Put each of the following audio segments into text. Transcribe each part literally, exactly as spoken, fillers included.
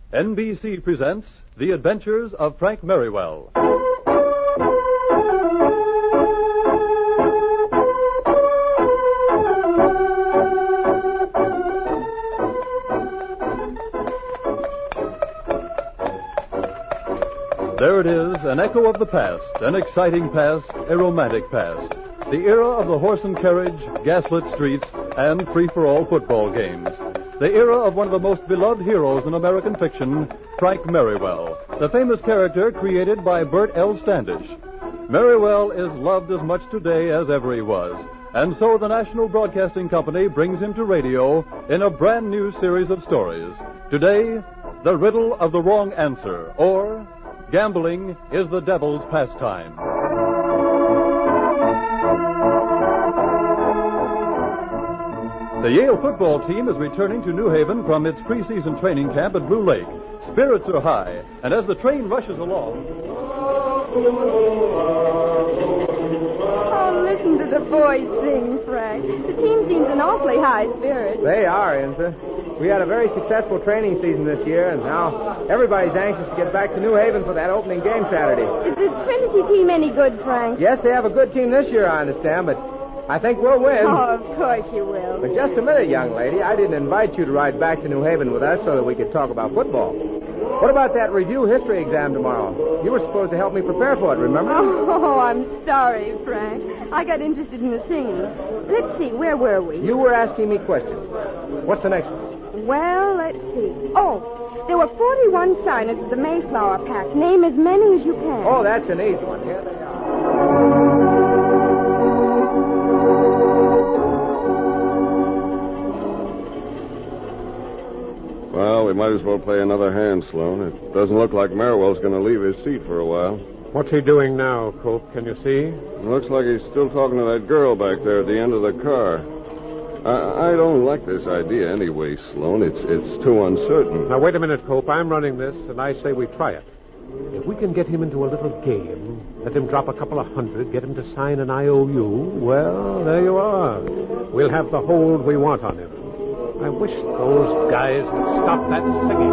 N B C presents The Adventures of Frank Merriwell. There it is, an echo of the past, an exciting past, a romantic past. The era of the horse and carriage, gaslit streets, and free-for-all football games. The era of one of the most beloved heroes in American fiction, Frank Merriwell, the famous character created by Bert L. Standish. Merriwell is loved as much today as ever he was, and so the National Broadcasting Company brings him to radio in a brand new series of stories. Today, The Riddle of the Wrong Answer, or Gambling is the Devil's Pastime. The Yale football team is returning to New Haven from its preseason training camp at Blue Lake. Spirits are high, and as the train rushes along... Oh, listen to the boys sing, Frank. The team seems in awfully high spirits. They are, Inza. We had a very successful training season this year, and now everybody's anxious to get back to New Haven for that opening game Saturday. Is the Trinity team any good, Frank? Yes, they have a good team this year, I understand, but I think we'll win. Oh, of course you will. But just a minute, young lady. I didn't invite you to ride back to New Haven with us so that we could talk about football. What about that review history exam tomorrow? You were supposed to help me prepare for it, remember? Oh, I'm sorry, Frank. I got interested in the singing. Let's see, where were we? You were asking me questions. What's the next one? Well, let's see. Oh, there were forty-one signers of the Mayflower Pack. Name as many as you can. Oh, that's an easy one. Here they are. Well, we might as well play another hand, Sloan. It doesn't look like Merriwell's going to leave his seat for a while. What's he doing now, Cope? Can you see? It looks like he's still talking to that girl back there at the end of the car. I, I don't like this idea anyway, Sloan. It's it's too uncertain. Now, wait a minute, Cope. I'm running this, and I say we try it. If we can get him into a little game, let him drop a couple of hundred, get him to sign an I O U, well, there you are. We'll have the hold we want on him. I wish those guys would stop that singing.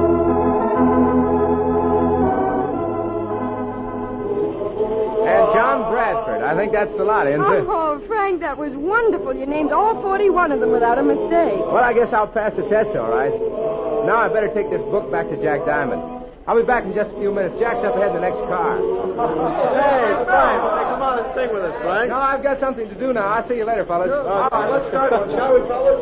And John Bradford. I think that's the lot, isn't it? Oh, Frank, that was wonderful. You named all forty-one of them without a mistake. Well, I guess I'll pass the test, all right. Now I better take this book back to Jack Diamond. I'll be back in just a few minutes. Jack's up ahead in the next car. Hey, Frank, say, come on and sing with us, Frank. No, I've got something to do now. I'll see you later, fellas. Sure. All right, let's start one, shall we, fellas?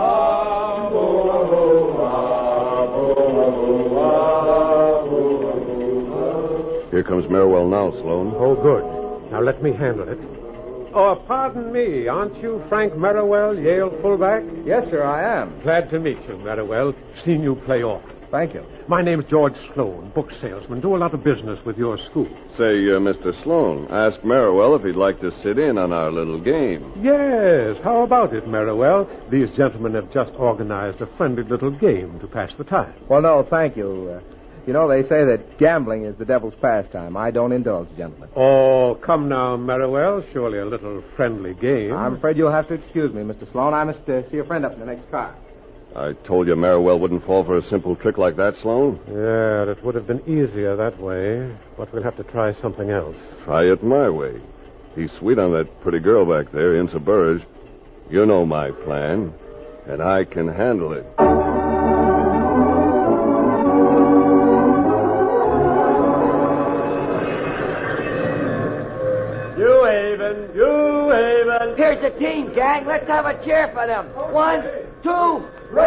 Here comes Merriwell now, Sloan. Oh, good. Now let me handle it. Oh, pardon me. Aren't you Frank Merriwell, Yale fullback? Yes, sir, I am. Glad to meet you, Merriwell. Seen you play off. Thank you. My name's George Sloan, book salesman. Do a lot of business with your school. Say, uh, Mister Sloan, ask Merriwell if he'd like to sit in on our little game. Yes. How about it, Merriwell? These gentlemen have just organized a friendly little game to pass the time. Well, no, thank you. Uh, you know, they say that gambling is the devil's pastime. I don't indulge, gentlemen. Oh, come now, Merriwell. Surely a little friendly game. I'm afraid you'll have to excuse me, Mister Sloan. I must uh, see a friend up in the next car. I told you Merriwell wouldn't fall for a simple trick like that, Sloan. Yeah, it would have been easier that way. But we'll have to try something else. Try it my way. He's sweet on that pretty girl back there, Insa Burge. You know my plan, and I can handle it. New Haven, New Haven. Here's the team, gang. Let's have a cheer for them. One, two.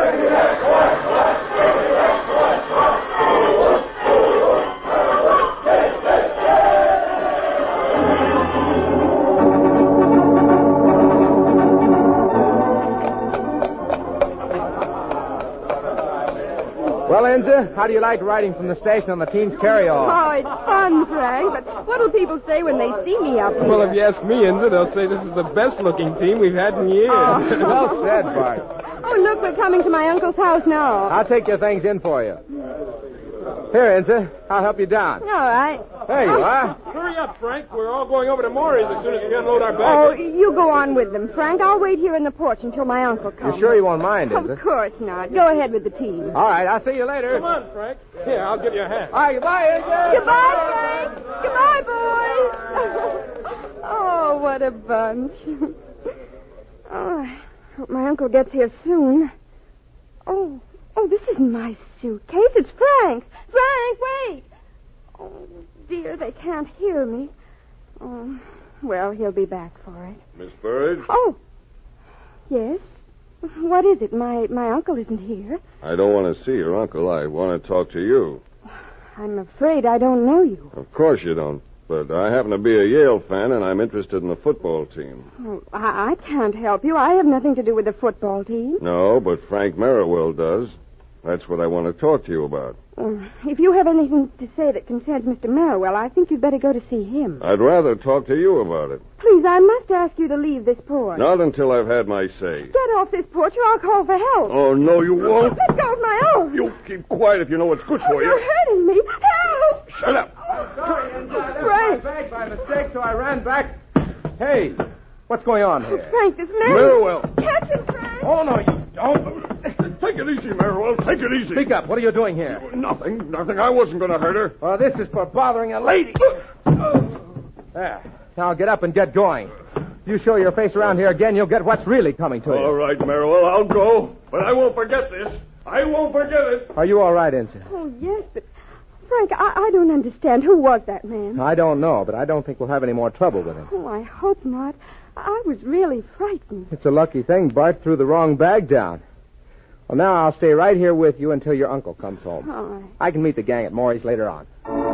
Well, Enza, how do you like riding from the station on the team's carryall? Oh, it's fun, Frank. But what'll people say when they see me up here? Well, if you ask me, Enza, they'll say this is the best-looking team we've had in years. Oh. Well said, Bart. Oh, look, we're coming to my uncle's house now. I'll take your things in for you. Here, Inza. I'll help you down. All right. There you are. Hurry up, Frank. We're all going over to Maury's as soon as we unload our Oh, baggage. you go on with them, Frank. I'll wait here in the porch until my uncle comes. You sure you won't mind, Of Inza? course not. Go ahead with the team. All right, I'll see you later. Come on, Frank. Here, I'll give you a hand. All right, goodbye, Inza. Goodbye, Frank. Goodbye, boys. Oh, what a bunch. Oh, I hope my uncle gets here soon. Oh, oh, this isn't my suitcase. It's Frank's. Frank, wait. Oh, dear, they can't hear me. Oh, well, he'll be back for it. Miss Burridge? Oh, yes. What is it? My my uncle isn't here. I don't want to see your uncle. I want to talk to you. I'm afraid I don't know you. Of course you don't. But I happen to be a Yale fan, and I'm interested in the football team. Oh, I, I can't help you. I have nothing to do with the football team. No, but Frank Merriwell does. That's what I want to talk to you about. Uh, if you have anything to say that concerns Mister Merriwell, I think you'd better go to see him. I'd rather talk to you about it. Please, I must ask you to leave this porch. Not until I've had my say. Get off this porch or I'll call for help. Oh, no, you won't. Let go of my own. You keep quiet if you know what's good Oh, for you're you. hurting me. Help! Shut up. Frank. Bag by mistake, so I ran back. Hey, what's going on here? Frank, this man. Merriwell. Catch him, Frank. Oh, no, you don't. Take it easy, Merriwell. Take it easy. Speak up. What are you doing here? Nothing. Nothing. I wasn't going to hurt her. Well, this is for bothering a lady. There. Now get up and get going. You show your face around here again, you'll get what's really coming to you. All right, Merriwell, I'll go. But I won't forget this. I won't forget it. Are you all right, Ensign? Oh, yes, but... Frank, I, I don't understand. Who was that man? I don't know, but I don't think we'll have any more trouble with him. Oh, I hope not. I was really frightened. It's a lucky thing Bart threw the wrong bag down. Well, now I'll stay right here with you until your uncle comes home. All right. I can meet the gang at Maury's later on.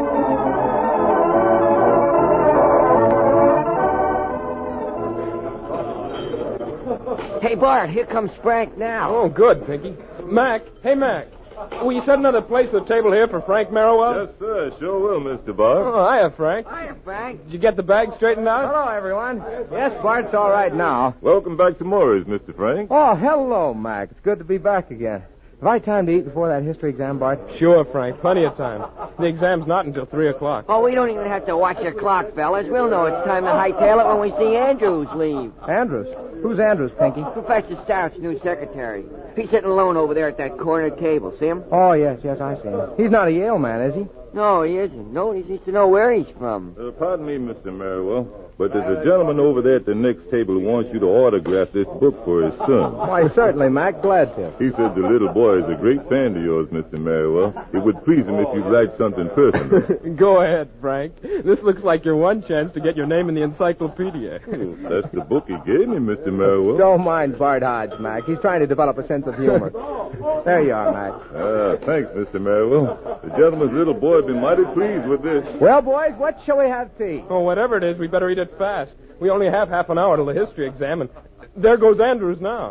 Hey, Bart, here comes Frank now. Oh, good, Pinky. Mac. Hey, Mac. Will you set another place at the table here for Frank Merriwell? Yes, sir. Sure will, Mister Bart. Oh, hiya, Frank. Hiya, Frank. Did you get the bag straightened out? Hello, everyone. Yes, Bart's all right now. Welcome back to Maury's, Mister Frank. Oh, hello, Mac. It's good to be back again. Have I time to eat before that history exam, Bart? Sure, Frank. Plenty of time. The exam's not until three o'clock. Oh, we don't even have to watch the clock, fellas. We'll know it's time to hightail it when we see Andrews leave. Andrews? Who's Andrews, Pinky? Professor Stout's new secretary. He's sitting alone over there at that corner table. See him? Oh, yes, yes, I see him. He's not a Yale man, is he? No, he isn't. No, he needs to know where he's from. Uh, pardon me, Mister Merriwell, but there's a gentleman over there at the next table who wants you to autograph this book for his son. Why, certainly, Mac. Glad to. He said the little boy is a great fan of yours, Mister Merriwell. It would please him if you'd write something personal. Go ahead, Frank. This looks like your one chance to get your name in the encyclopedia. Oh, that's the book he gave me, Mister Merriwell. Don't mind Bart Hodge, Mac. He's trying to develop a sense of humor. There you are, Mac. Ah, thanks, Mister Merriwell. The gentleman's little boy would be mighty pleased with this. Well, boys, what shall we have tea? Oh, whatever it is, we better eat it fast. We only have half an hour till the history exam, and there goes Andrews now.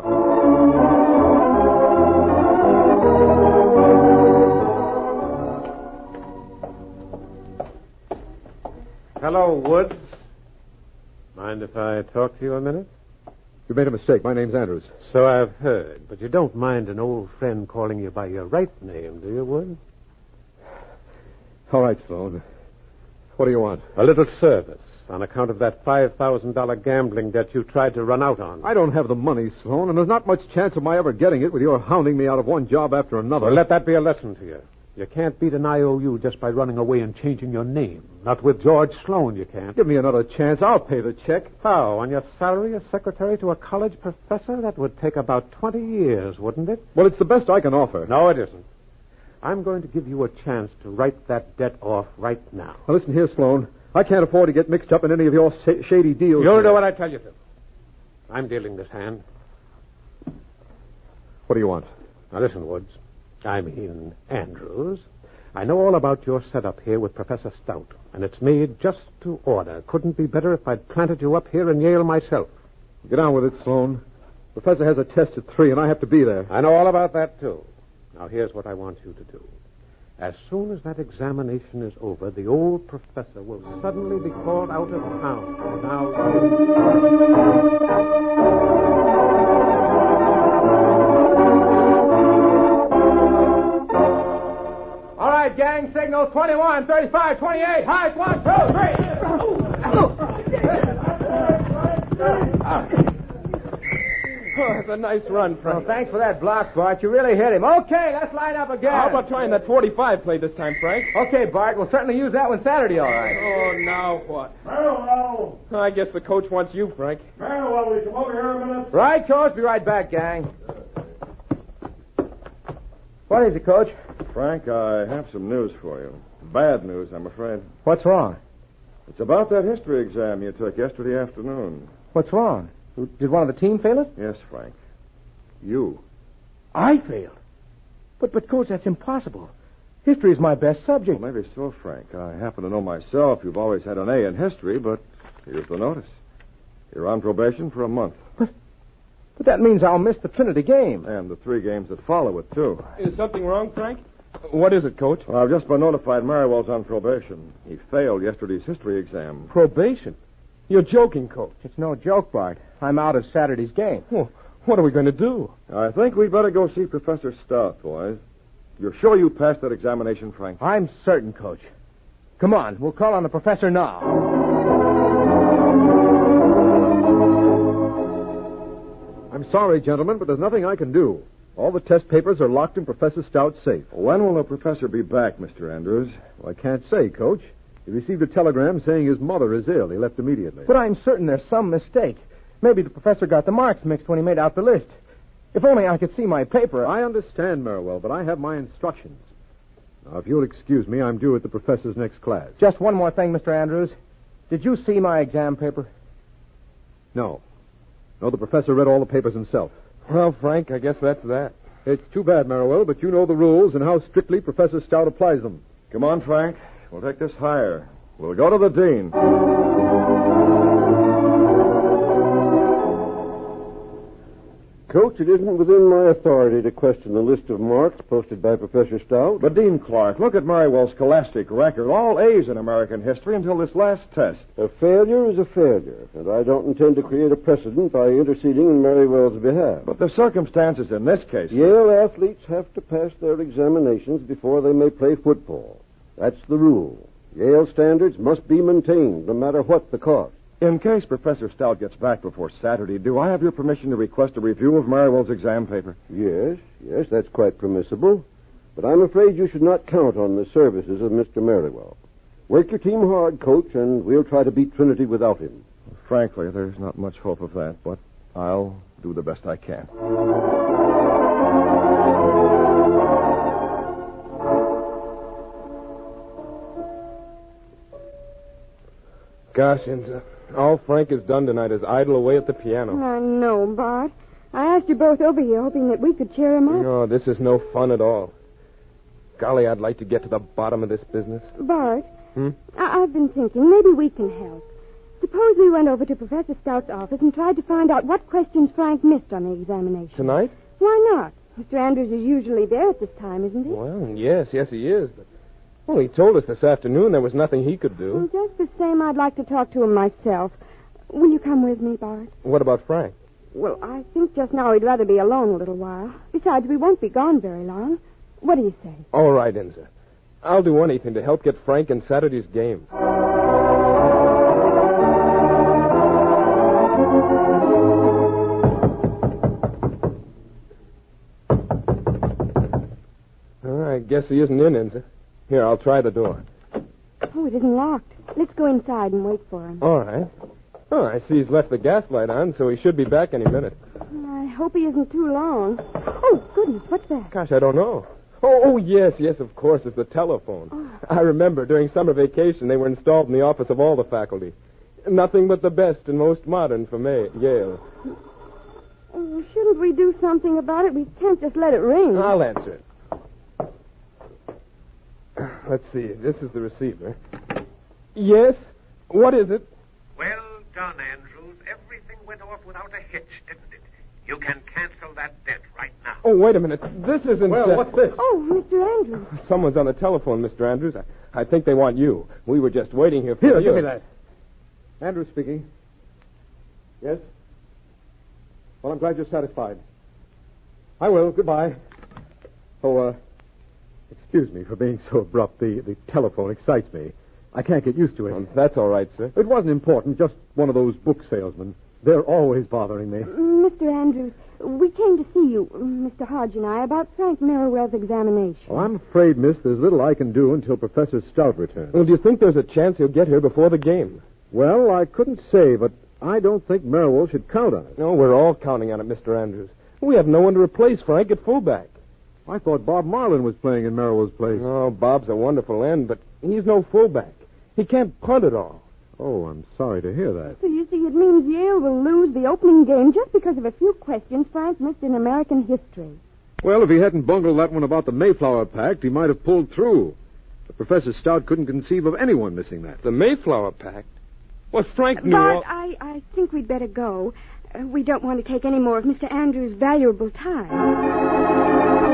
Hello, Woods. Mind if I talk to you a minute? You made a mistake. My name's Andrews. So I've heard, but you don't mind an old friend calling you by your right name, do you, Woods? All right, Sloan. What do you want? A little service on account of that five thousand dollars gambling debt you tried to run out on. I don't have the money, Sloan, and there's not much chance of my ever getting it with your hounding me out of one job after another. Well, let that be a lesson to you. You can't beat an I O U just by running away and changing your name. Not with George Sloan, you can't. Give me another chance. I'll pay the check. How? On your salary as secretary to a college professor? That would take about twenty years, wouldn't it? Well, it's the best I can offer. No, it isn't. I'm going to give you a chance to write that debt off right now. Now, listen here, Sloan. I can't afford to get mixed up in any of your sa- shady deals. You'll here. do what I tell you to. I'm dealing this hand. What do you want? Now, listen, Woods. I mean, Andrews. I know all about your setup here with Professor Stout, and it's made just to order. Couldn't be better if I'd planted you up here in Yale myself. Get on with it, Sloan. Professor has a test at three, and I have to be there. I know all about that, too. Now, here's what I want you to do. As soon as that examination is over, the old professor will suddenly be called out of town. Now... All right, right, gang. Signal twenty-one, thirty-five, twenty-eight. Highest one, two, three. Oh, that's a nice run, Frank. Well, thanks for that block, Bart. You really hit him. Okay, let's line up again. How about trying that forty-five play this time, Frank? Okay, Bart. We'll certainly use that one Saturday, all right. Oh, now what? Farewell. I guess the coach wants you, Frank. Farewell, will you come over here a minute? Right, Coach. Be right back, gang. What is it, Coach? Frank, I have some news for you. Bad news, I'm afraid. What's wrong? It's about that history exam you took yesterday afternoon. What's wrong? Did one of the team fail it? Yes, Frank. You. I failed? But, but, Coach, that's impossible. History is my best subject. Well, maybe so, Frank. I happen to know myself you've always had an A in history, but here's the notice. You're on probation for a month. But, but that means I'll miss the Trinity game. And the three games that follow it, too. Is something wrong, Frank? What is it, Coach? Well, I've just been notified Marywell's on probation. He failed yesterday's history exam. Probation? You're joking, Coach. It's no joke, Bart. I'm out of Saturday's game. Well, what are we going to do? I think we'd better go see Professor Stout, boys. You're sure you passed that examination, Frank? I'm certain, Coach. Come on, we'll call on the professor now. I'm sorry, gentlemen, but there's nothing I can do. All the test papers are locked in Professor Stout's safe. When will the professor be back, Mister Andrews? Well, I can't say, Coach. He received a telegram saying his mother is ill. He left immediately. But I'm certain there's some mistake. Maybe the professor got the marks mixed when he made out the list. If only I could see my paper. I understand, Merriwell, but I have my instructions. Now, if you'll excuse me, I'm due at the professor's next class. Just one more thing, Mister Andrews. Did you see my exam paper? No. No, the professor read all the papers himself. Well, Frank, I guess that's that. It's too bad, Merriwell, but you know the rules and how strictly Professor Stout applies them. Come on, Frank. We'll take this higher. We'll go to the dean. Coach, it isn't within my authority to question the list of marks posted by Professor Stout. But, Dean Clark, look at Marywell's scholastic record. All A's in American history until this last test. A failure is a failure, and I don't intend to create a precedent by interceding in Marywell's behalf. But the circumstances in this case... Yale athletes have to pass their examinations before they may play football. That's the rule. Yale standards must be maintained, no matter what the cost. In case Professor Stout gets back before Saturday, do I have your permission to request a review of Marywell's exam paper? Yes, yes, that's quite permissible. But I'm afraid you should not count on the services of Mister Marywell. Work your team hard, Coach, and we'll try to beat Trinity without him. Frankly, there's not much hope of that, but I'll do the best I can. Gosh, Inza, all Frank has done tonight is idle away at the piano. I know, Bart. I asked you both over here hoping that we could cheer him up. No, this is no fun at all. Golly, I'd like to get to the bottom of this business. Bart, Hmm? I- I've been thinking maybe we can help. Suppose we went over to Professor Stout's office and tried to find out what questions Frank missed on the examination. Tonight? Why not? Mister Andrews is usually there at this time, isn't he? Well, yes, yes, he is. But, well, he told us this afternoon there was nothing he could Well, do. just the same, I'd like to talk to him myself. Will you come with me, Bart? What about Frank? Well, I think just now he'd rather be alone a little while. Besides, we won't be gone very long. What do you say? All right, Inza. I'll do anything to help get Frank in Saturday's game. Oh, I guess he isn't in, Inza. Here, I'll try the door. Oh, it isn't locked. Let's go inside and wait for him. All right. Oh, I see he's left the gas light on, so he should be back any minute. I hope he isn't too long. Oh, goodness, what's that? Gosh, I don't know. Oh, oh, yes, yes, of course, it's the telephone. Oh. I remember during summer vacation they were installed in the office of all the faculty. Nothing but the best and most modern for May- Yale. Oh, shouldn't we do something about it? We can't just let it ring. I'll answer it. Let's see. This is the receiver. Yes? What is it? Well done, Andrews. Everything went off without a hitch, didn't it? You can cancel that debt right now. Oh, wait a minute. This isn't... Well, uh, what's this? Oh, Mister Andrews. Someone's on the telephone, Mister Andrews. I, I think they want you. We were just waiting here for Here, you. give me that. Andrews speaking. Yes? Well, I'm glad you're satisfied. I will. Goodbye. Oh, uh, Excuse me for being so abrupt. The, the telephone excites me. I can't get used to it. Um, that's all right, sir. It wasn't important, just one of those book salesmen. They're always bothering me. Mister Andrews, we came to see you, Mister Hodge and I, about Frank Merriwell's examination. Well, I'm afraid, miss, there's little I can do until Professor Stout returns. Well, do you think there's a chance he'll get here before the game? Well, I couldn't say, but I don't think Merriwell should count on it. No, we're all counting on it, Mister Andrews. We have no one to replace Frank at fullback. I thought Bob Marlin was playing in Merriwell's place. Oh, Bob's a wonderful end, but he's no fullback. He can't punt at all. Oh, I'm sorry to hear that. So you see, it means Yale will lose the opening game just because of a few questions Frank missed in American history. Well, if he hadn't bungled that one about the Mayflower Pact, he might have pulled through. But Professor Stout couldn't conceive of anyone missing that. The Mayflower Pact? Well, Frank knew Bart, all... I, I think we'd better go. Uh, we don't want to take any more of Mister Andrews' valuable time.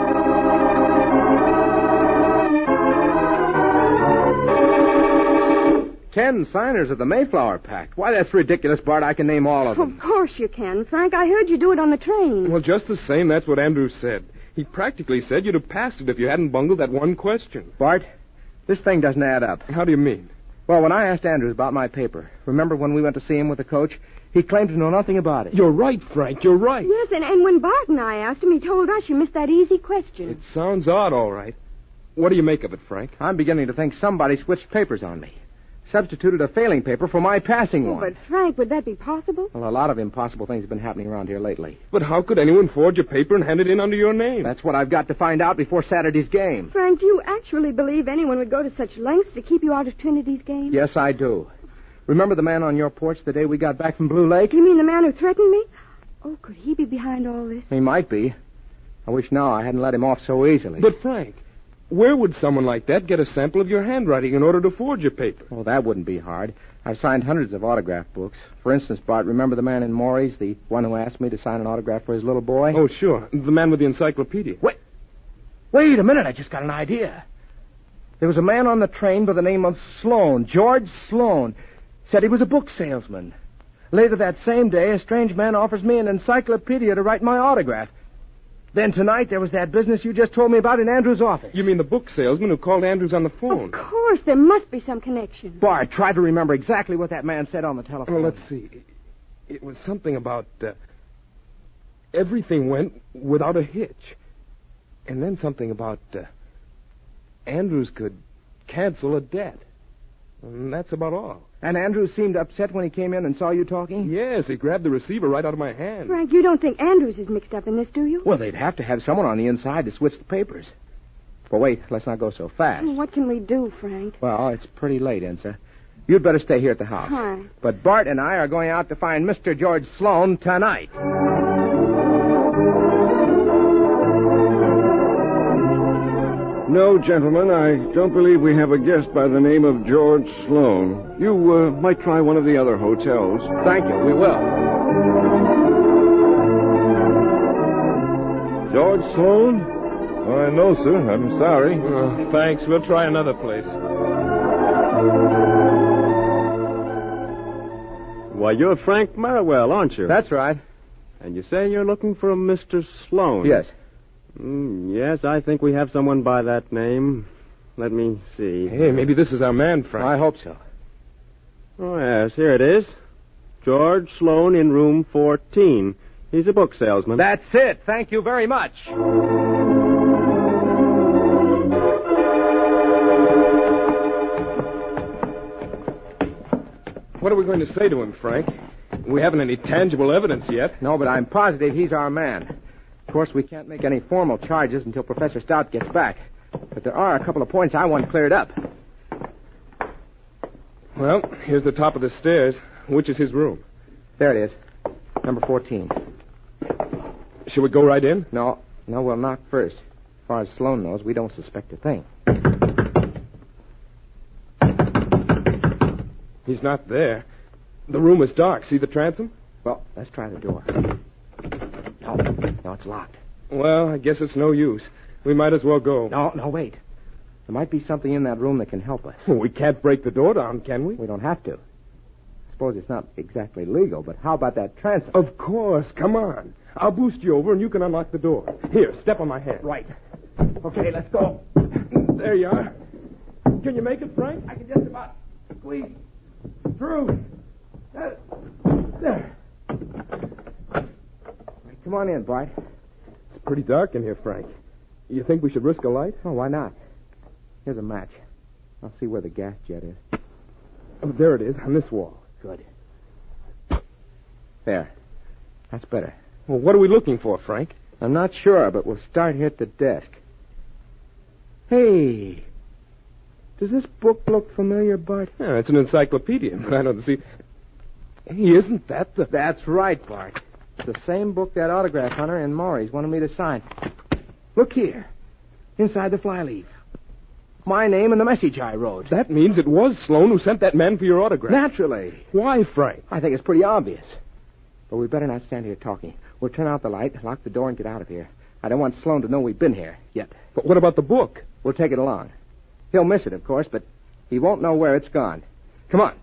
Ten signers of the Mayflower Pact. Why, that's ridiculous, Bart. I can name all of them. Of course you can, Frank. I heard you do it on the train. Well, just the same, that's what Andrews said. He practically said you'd have passed it if you hadn't bungled that one question. Bart, this thing doesn't add up. How do you mean? Well, when I asked Andrews about my paper, remember when we went to see him with the coach? He claimed to know nothing about it. You're right, Frank. You're right. Yes, and, and when Bart and I asked him, he told us you missed that easy question. It sounds odd, all right. What do you make of it, Frank? I'm beginning to think somebody switched papers on me. Substituted a failing paper for my passing Oh, one. but, Frank, would that be possible? Well, a lot of impossible things have been happening around here lately. But how could anyone forge a paper and hand it in under your name? That's what I've got to find out before Saturday's game. Frank, do you actually believe anyone would go to such lengths to keep you out of Trinity's game? Yes, I do. Remember the man on your porch the day we got back from Blue Lake? You mean the man who threatened me? Oh, could he be behind all this? He might be. I wish now I hadn't let him off so easily. But, Frank, where would someone like that get a sample of your handwriting in order to forge a paper? Well, that wouldn't be hard. I've signed hundreds of autograph books. For instance, Bart, remember the man in Morey's, the one who asked me to sign an autograph for his little boy? Oh, sure. The man with the encyclopedia. Wait. Wait a minute. I just got an idea. There was a man on the train by the name of Sloan, George Sloan. Said he was a book salesman. Later that same day, a strange man offers me an encyclopedia to write my autograph. Then tonight, there was that business you just told me about in Andrews' office. You mean the book salesman who called Andrews on the phone? Of course, there must be some connection. Bart, try to remember exactly what that man said on the telephone. Well, let's see. It was something about uh, everything went without a hitch. And then something about uh, Andrews could cancel a debt. And that's about all. And Andrews seemed upset when he came in and saw you talking? Yes, he grabbed the receiver right out of my hand. Frank, you don't think Andrews is mixed up in this, do you? Well, they'd have to have someone on the inside to switch the papers. But wait, let's not go so fast. What can we do, Frank? Well, it's pretty late, Ensa. You'd better stay here at the house. All right. But Bart and I are going out to find Mister George Sloan tonight. No, gentlemen, I don't believe we have a guest by the name of George Sloan. You uh, might try one of the other hotels. Thank you, we will. George Sloan? Oh, no, sir. I'm sorry. Uh, thanks. We'll try another place. Why, you're Frank Merriwell, aren't you? That's right. And you say you're looking for a Mister Sloan? Yes. Mm, yes, I think we have someone by that name. Let me see. Hey, maybe this is our man, Frank. I hope so. Oh, yes, here it is. George Sloan in room fourteen. He's a book salesman. That's it. Thank you very much. What are we going to say to him, Frank? We haven't any tangible evidence yet. No, but I'm positive he's our man. Of course, we can't make any formal charges until Professor Stout gets back. But there are a couple of points I want cleared up. Well, here's the top of the stairs. Which is his room? There it is. Number fourteen. Should we go right in? No. No, we'll knock first. As far as Sloan knows, we don't suspect a thing. He's not there. The room is dark. See the transom? Well, let's try the door. No, no, it's locked. Well, I guess it's no use. We might as well go. No, no, wait. There might be something in that room that can help us. Well, we can't break the door down, can we? We don't have to. I suppose it's not exactly legal, but how about that transom? Of course. Come on. I'll boost you over and you can unlock the door. Here, step on my hand. Right. Okay, let's go. There you are. Can you make it, Frank? I can just about squeeze through. Uh, there. Come on in, Bart. It's pretty dark in here, Frank. You think we should risk a light? Oh, why not? Here's a match. I'll see where the gas jet is. Oh, there it is, on this wall. Good. There. That's better. Well, what are we looking for, Frank? I'm not sure, but we'll start here at the desk. Hey, does this book look familiar, Bart? Yeah, it's an encyclopedia, but I don't see... Hey, isn't that the... That's right, Bart. It's the same book that autograph hunter and Maury's wanted me to sign. Look here, inside the flyleaf. My name and the message I wrote. That means it was Sloan who sent that man for your autograph. Naturally. Why, Frank? I think it's pretty obvious. But we better not stand here talking. We'll turn out the light, lock the door, and get out of here. I don't want Sloan to know we've been here yet. But what about the book? We'll take it along. He'll miss it, of course, but he won't know where it's gone. Come on.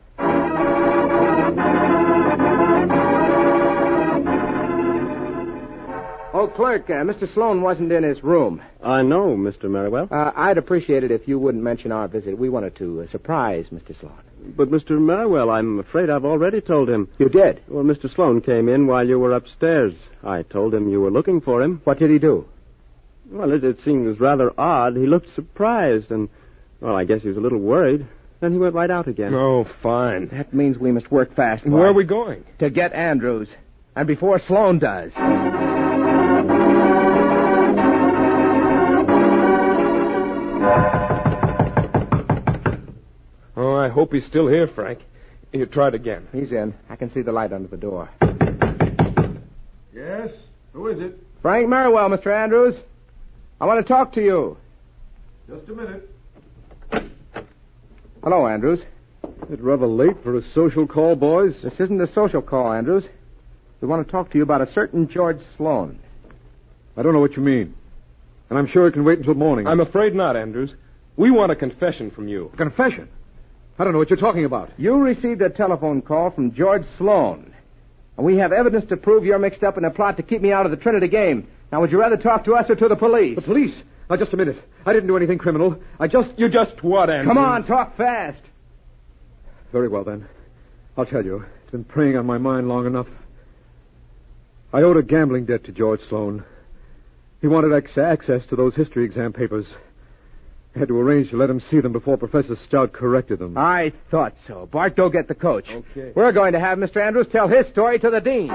Oh, clerk, uh, Mister Sloan wasn't in his room. I know, Mister Merriwell. Uh, I'd appreciate it if you wouldn't mention our visit. We wanted to uh, surprise Mister Sloan. But, Mister Merriwell, I'm afraid I've already told him. You did? Well, Mister Sloan came in while you were upstairs. I told him you were looking for him. What did he do? Well, it, it seemed rather odd. He looked surprised, and, well, I guess he was a little worried. Then he went right out again. Oh, fine. That means we must work fast, Bart. Where are we going? To get Andrews. And before Sloan does. Oh, I hope he's still here, Frank. You tried again. He's in. I can see the light under the door. Yes? Who is it? Frank Merriwell, Mister Andrews. I want to talk to you. Just a minute. Hello, Andrews. It's rather late for a social call, boys. This isn't a social call, Andrews. We want to talk to you about a certain George Sloan. I don't know what you mean. And I'm sure it can wait until morning. I'm afraid not, Andrews. We want a confession from you. A confession? I don't know what you're talking about. You received a telephone call from George Sloan. And we have evidence to prove you're mixed up in a plot to keep me out of the Trinity game. Now, would you rather talk to us or to the police? The police? Now, just a minute. I didn't do anything criminal. I just... You just what, Andrews? Come on, talk fast. Very well, then. I'll tell you. It's been preying on my mind long enough. I owed a gambling debt to George Sloan. He wanted ex- access to those history exam papers. I had to arrange to let him see them before Professor Stout corrected them. I thought so. Bart, go get the coach. Okay. We're going to have Mister Andrews tell his story to the dean.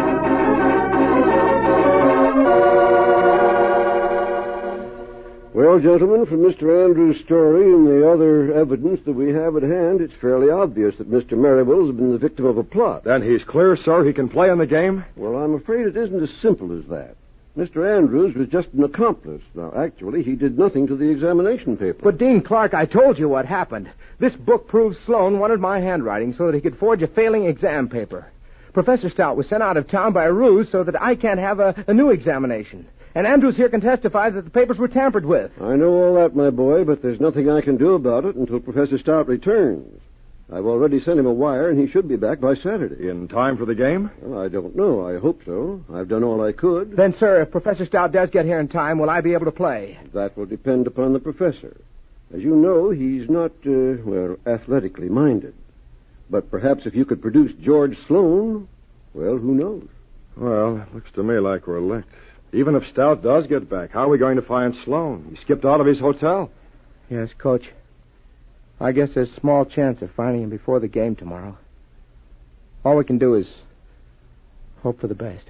Well, gentlemen, from Mister Andrews' story and the other evidence that we have at hand, it's fairly obvious that Mister Merriwell has been the victim of a plot. Then he's clear, sir. He can play in the game? Well, I'm afraid it isn't as simple as that. Mister Andrews was just an accomplice. Now, actually, he did nothing to the examination paper. But, Dean Clark, I told you what happened. This book proves Sloan wanted my handwriting so that he could forge a failing exam paper. Professor Stout was sent out of town by a ruse so that I can't have a, a new examination. And Andrews here can testify that the papers were tampered with. I know all that, my boy, but there's nothing I can do about it until Professor Stout returns. I've already sent him a wire, and he should be back by Saturday. In time for the game? Well, I don't know. I hope so. I've done all I could. Then, sir, if Professor Stout does get here in time, will I be able to play? That will depend upon the professor. As you know, he's not, uh, well, athletically minded. But perhaps if you could produce George Sloan, well, who knows? Well, it looks to me like we're licked. Even if Stout does get back, how are we going to find Sloan? He skipped out of his hotel. Yes, Coach. I guess there's small chance of finding him before the game tomorrow. All we can do is hope for the best.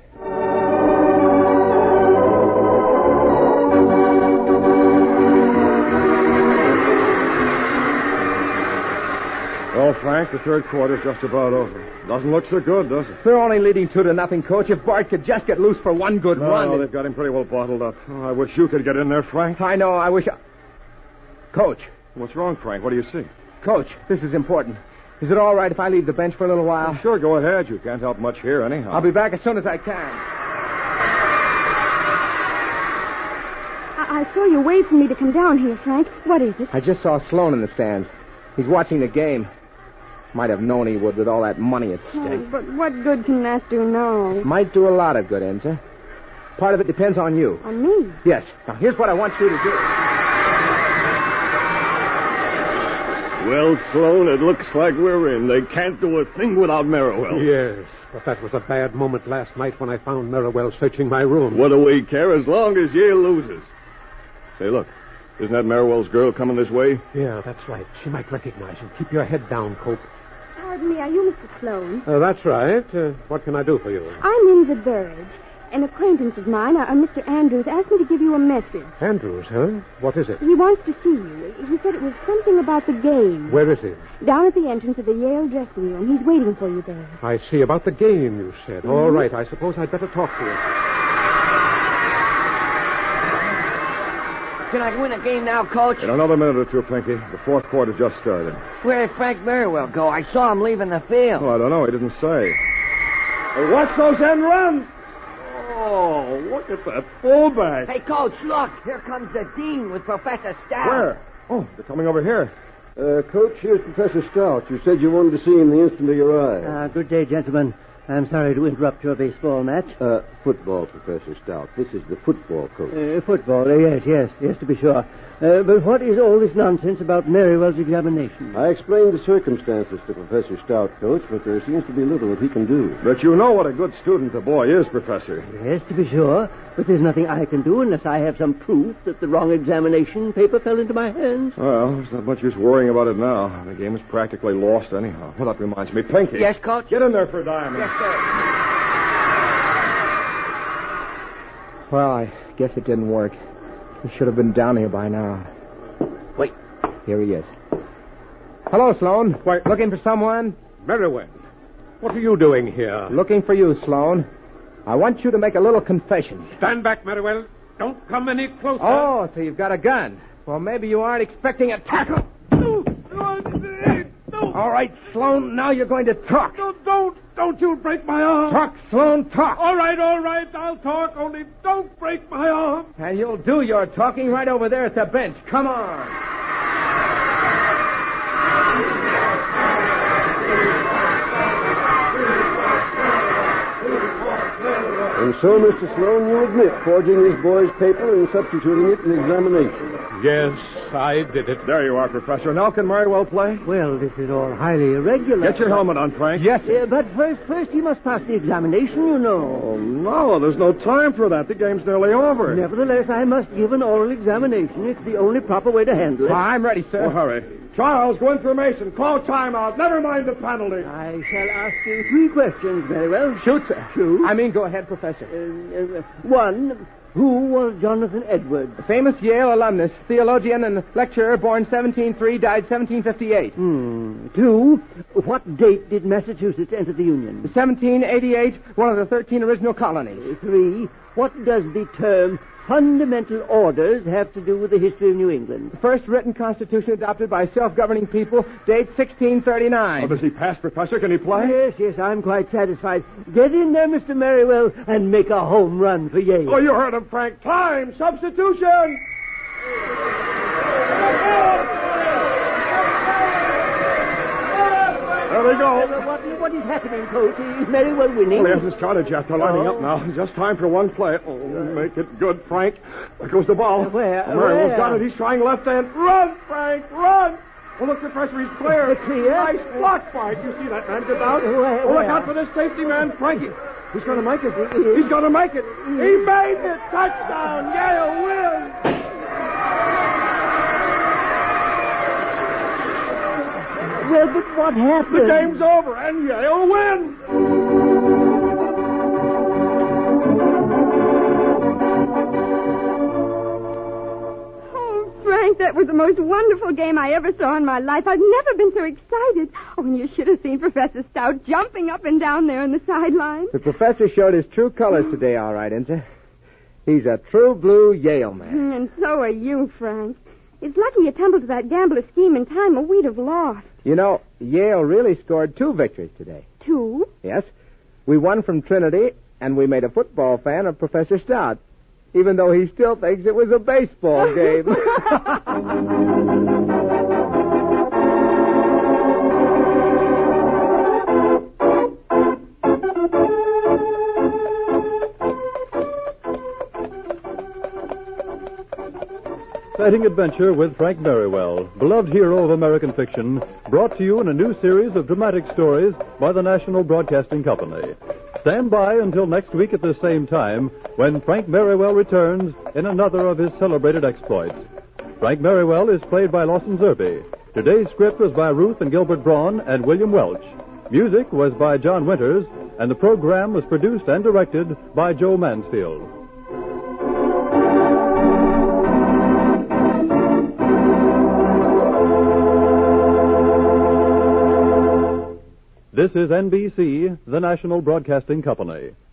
Well, Frank, the third quarter's just about over. Doesn't look so good, does it? They're only leading two to nothing, Coach. If Bart could just get loose for one good no, run. No, it... they've got him pretty well bottled up. Oh, I wish you could get in there, Frank. I know. I wish I... Coach. What's wrong, Frank? What do you see? Coach, this is important. Is it all right if I leave the bench for a little while? Well, sure, go ahead. You can't help much here anyhow. I'll be back as soon as I can. I, I saw you wave for me to come down here, Frank. What is it? I just saw Sloan in the stands. He's watching the game. Might have known he would with all that money at stake. Oh, but what good can that do now? Might do a lot of good, Enza. Part of it depends on you. On me? Yes. Now, here's what I want you to do. Well, Sloan, it looks like we're in. They can't do a thing without Merriwell. Yes, but that was a bad moment last night when I found Merriwell searching my room. What do we care as long as Yale loses? Say, look, isn't that Merriwell's girl coming this way? Yeah, that's right. She might recognize you. Keep your head down, Cope. Pardon me, are you Mister Sloan? Uh, that's right. Uh, what can I do for you? I'm Inza Burridge. An acquaintance of mine, uh, Mister Andrews, asked me to give you a message. Andrews, huh? What is it? He wants to see you. He said it was something about the game. Where is he? Down at the entrance of the Yale dressing room. He's waiting for you there. I see. About the game, you said. Mm-hmm. All right. I suppose I'd better talk to you. Can I win a game now, Coach? In another minute or two, Pinky. The fourth quarter just started. Where did Frank Merriwell go? I saw him leaving the field. Oh, I don't know. He didn't say. Hey, watch those end runs. Oh, look at that fullback. Hey, Coach, look. Here comes the dean with Professor Stout. Where? Oh, they're coming over here. Uh, Coach, here's Professor Stout. You said you wanted to see him the instant of your eye. Uh, good day, gentlemen. I'm sorry to interrupt your baseball match. Uh, football, Professor Stout. This is the football coach. Uh, football, uh, yes, yes, yes, to be sure. Uh, but what is all this nonsense about Merriwell's examination? I explained the circumstances to Professor Stout, Coach, but there seems to be little that he can do. But you know what a good student the boy is, Professor. Yes, to be sure. But there's nothing I can do unless I have some proof that the wrong examination paper fell into my hands. Well, there's not much use worrying about it now. The game is practically lost anyhow. Well, that reminds me. Pinky. Yes, Coach? Get in there for a diamond. Yes, sir. Well, I guess it didn't work. He should have been down here by now. Wait. Here he is. Hello, Sloan. Why, looking for someone? Merriwell. What are you doing here? Looking for you, Sloan. I want you to make a little confession. Stand back, Merriwell. Don't come any closer. Oh, so you've got a gun. Well, maybe you aren't expecting a tackle. All right, Sloan, now you're going to talk. No, don't. Don't you break my arm. Talk, Sloan, talk. All right, all right, I'll talk. Only don't break my arm. And you'll do your talking right over there at the bench. Come on. And so, Mister Sloan, you admit forging this boy's paper and substituting it in the examination. Yes, I did it. There you are, Professor. Now can Merriwell play? Well, this is all highly irregular. Get your helmet on, Frank. Yes. Uh, but first, first he must pass the examination, you know. Oh, no, there's no time for that. The game's nearly over. Nevertheless, I must give an oral examination. It's the only proper way to handle it. Well, I'm ready, sir. Oh, hurry. Charles, go in for Mason. Call timeout. Never mind the penalty. I shall ask you three questions, very well. Shoot, sir. Shoot. I mean, go ahead, Professor. Uh, uh, one, who was Jonathan Edwards? A famous Yale alumnus, theologian and lecturer, born seventeen oh three, died seventeen fifty-eight. Hmm. Two, what date did Massachusetts enter the Union? seventeen eighty-eight, one of the thirteen original colonies. Uh, three, what does the term fundamental orders have to do with the history of New England? The first written constitution adopted by self-governing people, date sixteen thirty-nine. Oh, does he pass, Professor? Can he play? Yes, yes, I'm quite satisfied. Get in there, Mister Merriwell, and make a home run for Yale. Oh, you heard him, Frank. Time! Substitution! There we go. Uh, what, what is happening, Coach? Is Merriwell winning? Well, he hasn't started yet. They're lining Oh. up now. Just time for one play. Oh, make it good, Frank. There goes the ball. Uh, where? Oh, Merriwell's Where? got it. He's trying left hand. Run, Frank, run! Oh, look, Professor, he's clear. Clear? Nice block, Frank. You see that man get down? Where, oh, look where? out for this safety man, Frankie. He's going to make it. He's going to make it. He made it. Touchdown. Yale wins. Well, but what happened? The game's over, and Yale wins. Oh, Frank, that was the most wonderful game I ever saw in my life. I've never been so excited. Oh, and you should have seen Professor Stout jumping up and down there on the sideline. The professor showed his true colors today, all right, Inza. He's a true blue Yale man. And so are you, Frank. It's lucky you tumbled to that gambler scheme in time, or we'd have lost. You know, Yale really scored two victories today. Two? Yes. We won from Trinity, and we made a football fan of Professor Stout, even though he still thinks it was a baseball game. exciting adventure with Frank Merriwell, beloved hero of American fiction, brought to you in a new series of dramatic stories by the National Broadcasting Company. Stand by until next week at the same time when Frank Merriwell returns in another of his celebrated exploits. Frank Merriwell is played by Lawson Zerbe. Today's script was by Ruth and Gilbert Braun and William Welch. Music was by John Winters, and the program was produced and directed by Joe Mansfield. This is N B C, the National Broadcasting Company.